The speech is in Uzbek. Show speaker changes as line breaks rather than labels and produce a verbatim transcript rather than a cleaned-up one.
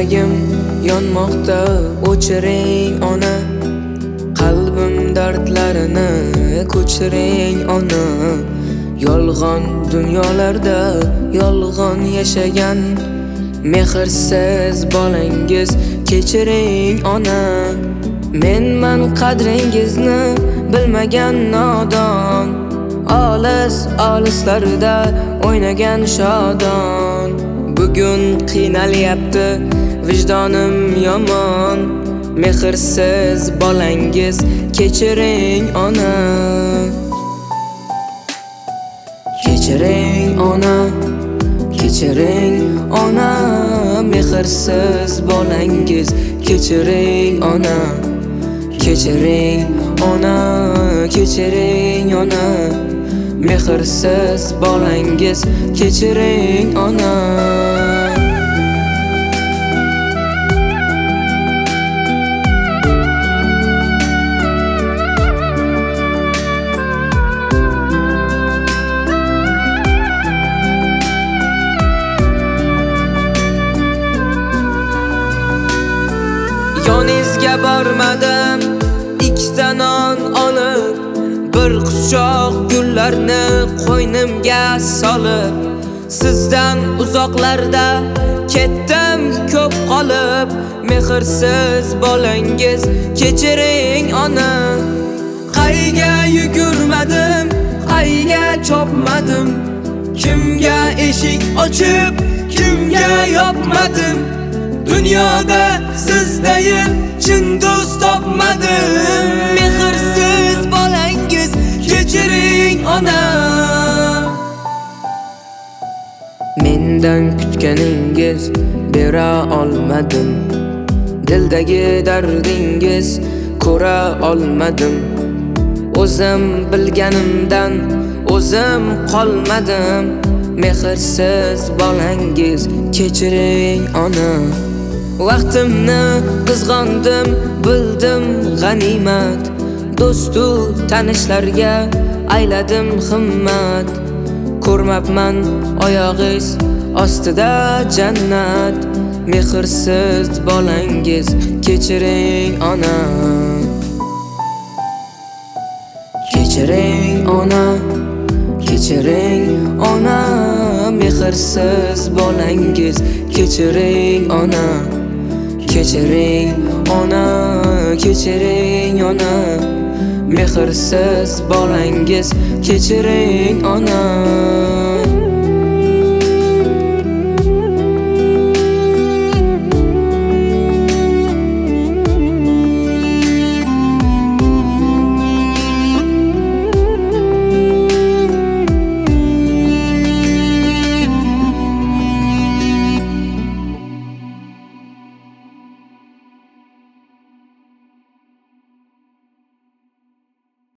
Yuragim yonmoqda, o'chiring ona. Qalbim dardlarini ko'chiring ona. Yolg'on dunyolarda yolg'on yashagan mehrsiz bolangiz kechiring ona. Menman qadringizni bilmagan nodon, olis olislarda o'ynagan shodon. Bugun qiynalyapti vijdonim yomon, mehrsiz bolangiz kechiring ona. Kechiring ona, kechiring ona, mehrsiz bolangiz kechiring ona. Kechiring ona, kechiring ona, mehrsiz bolangiz kechiring ona. Yoningizga bormadim, ikkita non olib, bir quchoq gullarni qo'ynimga solib. Sizdan uzoqlarda ketdim ko'p qolib, mehrsiz bolangiz kechiring ona. Qayga yugurmadim, qayga chopmadim, kimga eshik ochib, kimga yopmadim. Dunyoda sizdayin chin do'st topmadim. Mehrsiz bolangiz kechiring ona. Mendan kutganingiz bera olmadim, dildagi dardingiz ko'ra olmadim. O'zim bilganimdan o'zim qolmadim. Mehrsiz bolangiz kechiring ona. Vaqtimni qizg'ondim, bildim g'animat, do'stu tanishlarga ayladim himmat. Ko'rmabman oyog'iz ostida jannat, mehrsiz bolangiz kechiring ona. Kechiring ona, kechiring ona, mehrsiz bolangiz kechiring ona. Kechiring ona, kechiring ona, mehrsiz bolangiz kechiring ona.